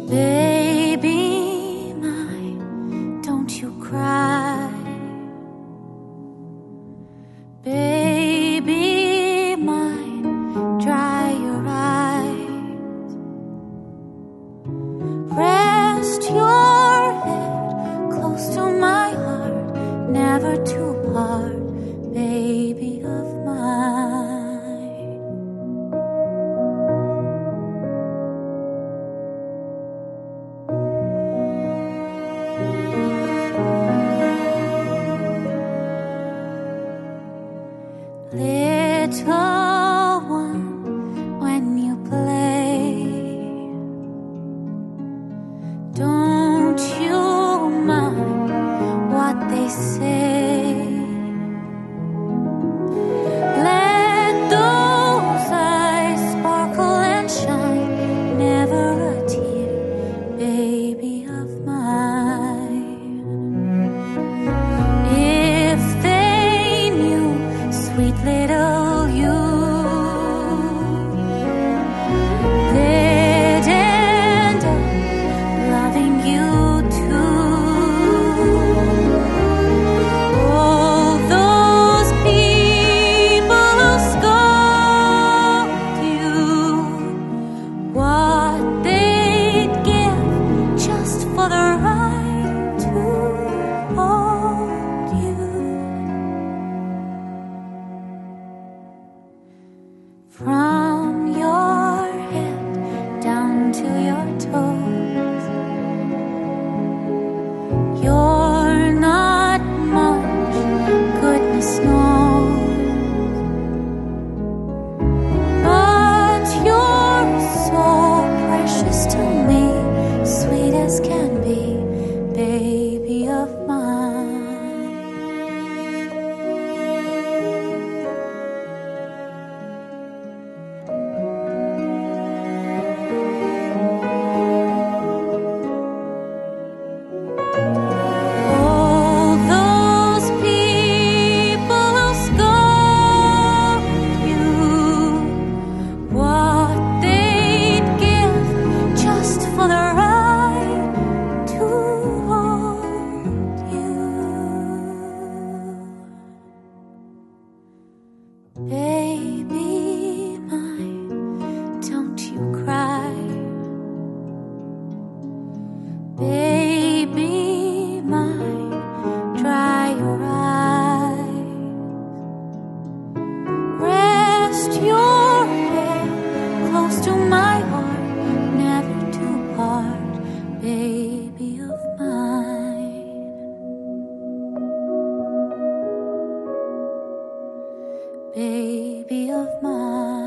Baby mine, don't you cry. Baby mine, dry your eyes. Rest your head close to my heart, never to part, baby of mine. Little one, when you play, don't you mind what they say. Let those eyes sparkle and shine, never a tear, baby of mine. If they knew, sweet little you, they'd end up loving you too. All those people who scold you, what they'd give just for the right to hold you. From your head down to your toes, you're not much, goodness knows, but you're so precious to me, sweet as can be, baby of mine. All those people who scold you, what they'd give just for the right to hold you. Baby mine, don't you cry. Baby mine, dry your eyes. Rest your head close to my heart, never to part, baby of mine. Baby of mine.